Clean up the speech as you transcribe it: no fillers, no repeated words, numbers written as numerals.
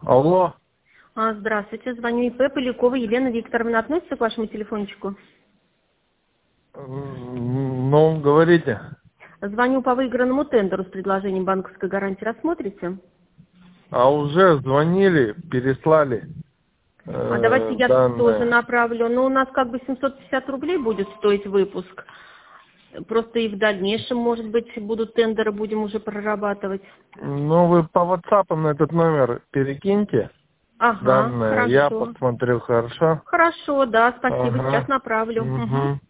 Алло. Здравствуйте, звоню ИП Полякова Елена Викторовна. Относится к вашему телефончику? Ну, говорите. Звоню по выигранному тендеру с предложением банковской гарантии. Рассмотрите? А уже звонили, переслали Давайте я тоже данные. направлю. Ну, у нас как бы 750 рублей будет стоить выпуск. Просто и в дальнейшем, может быть, будут тендеры, будем уже прорабатывать. Ну, вы по WhatsApp на этот номер перекиньте Ага, данные. Я хорошо. посмотрю, хорошо? Хорошо, да, спасибо, сейчас Ага. направлю. Угу. Угу.